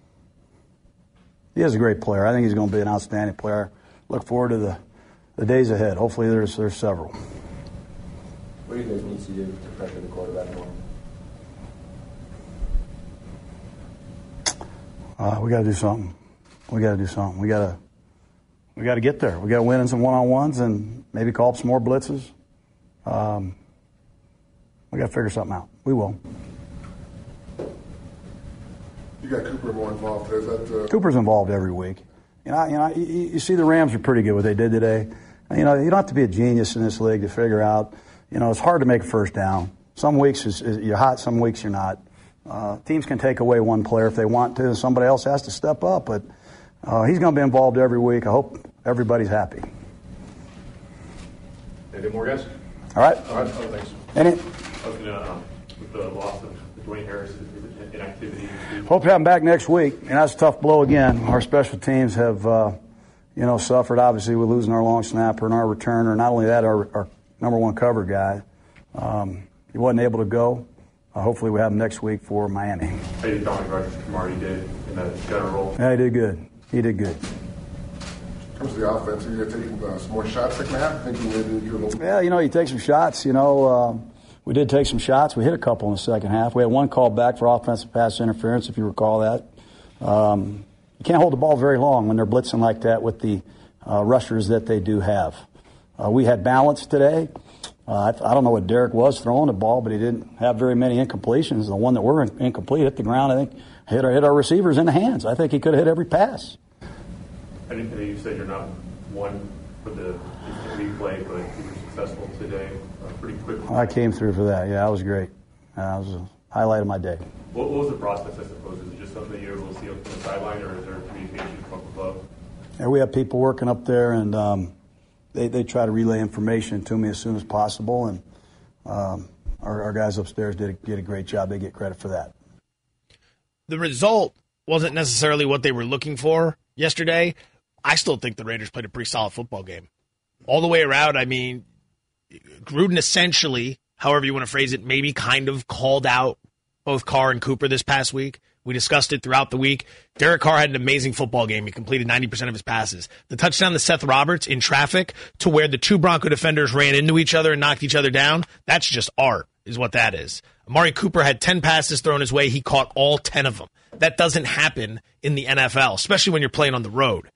[SPEAKER 9] He is a great player. I think he's going to be an outstanding player. Look forward to the, the days ahead. Hopefully there's there's several.
[SPEAKER 13] What do you guys need to do to pressure the quarterback more?
[SPEAKER 9] Uh, we got to do something. We got to do something. We got to we got to get there. We got to win in some one-on-ones and maybe call up some more blitzes. Um, we got to figure something out. We will.
[SPEAKER 10] You got Cooper more involved. Is that, uh...
[SPEAKER 9] Cooper's involved every week. You know, you know, you, you see the Rams are pretty good what they did today. You know, you don't have to be a genius in this league to figure out. You know, it's hard to make a first down. Some weeks is, is, you're hot, some weeks you're not. Uh, teams can take away one player if they want to. Somebody else has to step up. But uh, he's going to be involved every week. I hope everybody's happy.
[SPEAKER 13] Any more guys?
[SPEAKER 9] All right.
[SPEAKER 13] All right. Oh, thanks.
[SPEAKER 9] Any?
[SPEAKER 13] I was going to, um, with the loss of Dwayne Harris, inactivity.
[SPEAKER 9] Hope to have him back next week. And that's a tough blow again. Our special teams have, uh, you know, suffered obviously with losing our long snapper and our returner. Not only that, our, our number one cover guy. Um, he wasn't able to go. Uh, hopefully we have him next week for Miami.
[SPEAKER 13] How did Dominic Rodgers-Cromartie did in that general role?
[SPEAKER 9] Yeah, he did good. He did good.
[SPEAKER 10] In terms of the offense, are you going to take uh, some more shots second half? I think you maybe do a little.
[SPEAKER 9] Yeah, you know, you take some shots. You know, um, we did take some shots. We hit a couple in the second half. We had one called back for offensive pass interference, if you recall that. Um, you can't hold the ball very long when they're blitzing like that with the uh, rushers that they do have. Uh, we had balance today. Uh, I, I don't know what Derek was throwing the ball, but he didn't have very many incompletions. The one that were in, incomplete hit the ground, I think, hit our, hit our receivers in the hands. I think he could have hit every pass.
[SPEAKER 13] I think that you said you're not one for the replay, but you were successful today uh, pretty quickly.
[SPEAKER 9] I came through for that. Yeah, that was great. Uh, that was a highlight of my day.
[SPEAKER 13] What, what was the process, I suppose? Is it just something that you're able to see up from the sideline, or is there communication from above?
[SPEAKER 9] Yeah, we have people working up there, and um, they, they try to relay information to me as soon as possible, and um, our, our guys upstairs did a, did a great job. They get credit for that.
[SPEAKER 6] The result wasn't necessarily what they were looking for yesterday. I still think the Raiders played a pretty solid football game. All the way around, I mean, Gruden essentially, however you want to phrase it, maybe kind of called out both Carr and Cooper this past week. We discussed it throughout the week. Derek Carr had an amazing football game. He completed ninety percent of his passes. The touchdown to Seth Roberts in traffic to where the two Bronco defenders ran into each other and knocked each other down, that's just art, is what that is. Amari Cooper had ten passes thrown his way. He caught all ten of them. That doesn't happen in the N F L, especially when you're playing on the road.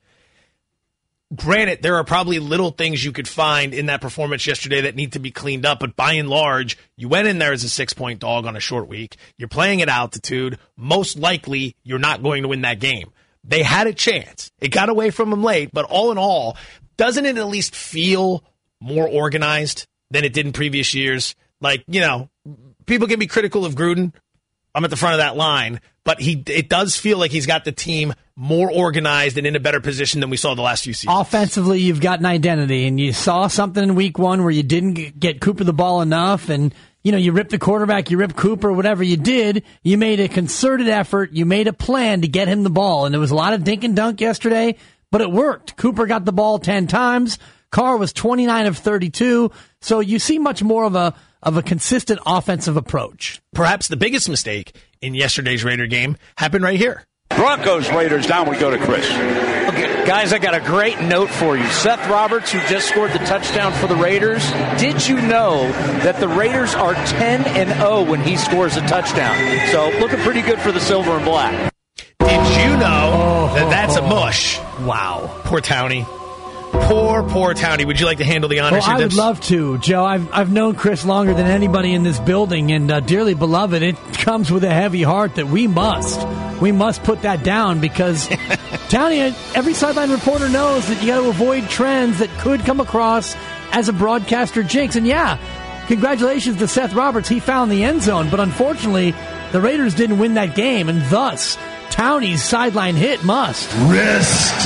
[SPEAKER 6] Granted, there are probably little things you could find in that performance yesterday that need to be cleaned up, but by and large, you went in there as a six-point dog on a short week. You're playing at altitude. Most likely, you're not going to win that game. They had a chance. It got away from them late, but all in all, doesn't it at least feel more organized than it did in previous years? Like, you know, people can be critical of Gruden. I'm at the front of that line, but he it does feel like he's got the team more organized and in a better position than we saw the last few seasons.
[SPEAKER 8] Offensively, you've got an identity, and you saw something in week one where you didn't get Cooper the ball enough, and you know you ripped the quarterback, you ripped Cooper, whatever you did, you made a concerted effort, you made a plan to get him the ball, and there was a lot of dink and dunk yesterday, but it worked. Cooper got the ball ten times, Carr was twenty-nine of thirty-two, so you see much more of a of a consistent offensive approach.
[SPEAKER 6] Perhaps the biggest mistake in yesterday's Raider game happened right here.
[SPEAKER 14] Broncos, Raiders, down we go to Chris.
[SPEAKER 15] Okay, guys, I got a great note for you. Seth Roberts, who just scored the touchdown for the Raiders, did you know that the Raiders are ten and oh when he scores a touchdown? So looking pretty good for the silver and black.
[SPEAKER 6] Did you know oh, that that's a mush?
[SPEAKER 8] Wow.
[SPEAKER 6] Poor Townie. Poor, poor Townie. Would you like to handle the honors?
[SPEAKER 8] Well, I would love to, Joe. I've I've known Chris longer than anybody in this building, and uh, dearly beloved, it comes with a heavy heart that we must, we must put that down because Townie, every sideline reporter knows that you got to avoid trends that could come across as a broadcaster jinx. And yeah, congratulations to Seth Roberts. He found the end zone, but unfortunately, the Raiders didn't win that game, and thus Townie's sideline hit must
[SPEAKER 3] rest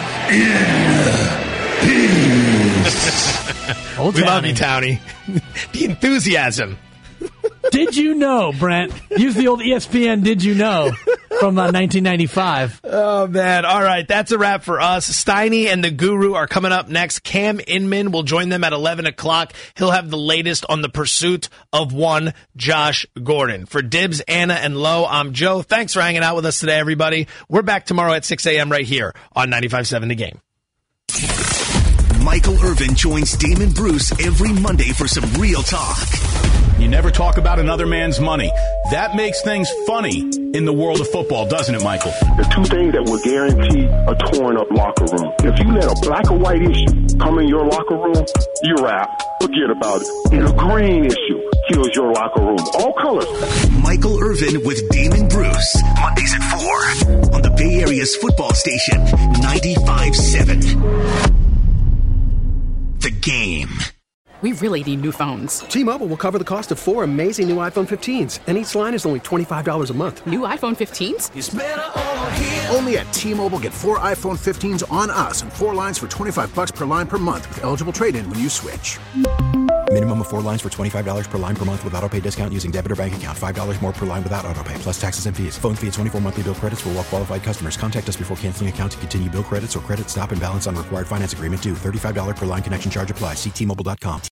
[SPEAKER 3] in
[SPEAKER 6] we love you, Townie. The enthusiasm.
[SPEAKER 8] Did you know, Brent? Use the old E S P N Did You Know from uh, nineteen ninety-five.
[SPEAKER 6] Oh, man. All right. That's a wrap for us. Steiny and the Guru are coming up next. Cam Inman will join them at eleven o'clock. He'll have the latest on the pursuit of one Josh Gordon. For Dibs, Anna, and Lowe, I'm Joe. Thanks for hanging out with us today, everybody. We're back tomorrow at six a.m. right here on ninety-five point seven The Game.
[SPEAKER 11] Michael Irvin joins Damon Bruce every Monday for some real talk.
[SPEAKER 16] You never talk about another man's money. That makes things funny in the world of football, doesn't it, Michael?
[SPEAKER 17] The two things that will guarantee a torn up locker room. If you let a black or white issue come in your locker room, you're out. Forget about it. And a green issue kills your locker room. All colors.
[SPEAKER 11] Michael Irvin with Damon Bruce. Mondays at four on the Bay Area's football station, ninety-five point seven. The Game.
[SPEAKER 1] We really need new phones.
[SPEAKER 2] T-Mobile will cover the cost of four amazing new iPhone fifteens, and each line is only twenty-five dollars a month.
[SPEAKER 1] New iPhone fifteens?
[SPEAKER 4] It's better over here. Only at T-Mobile, get four iPhone fifteens on us and four lines for twenty-five bucks per line per month with eligible trade-in when you switch.
[SPEAKER 5] Minimum of four lines for twenty-five dollars per line per month with auto pay discount using debit or bank account. five dollars more per line without auto pay, plus taxes and fees. Phone fee at twenty-four monthly bill credits for well-qualified customers. Contact us before canceling account to continue bill credits or credit stop and balance on required finance agreement due. thirty-five dollars per line connection charge applies. See T Mobile dot com.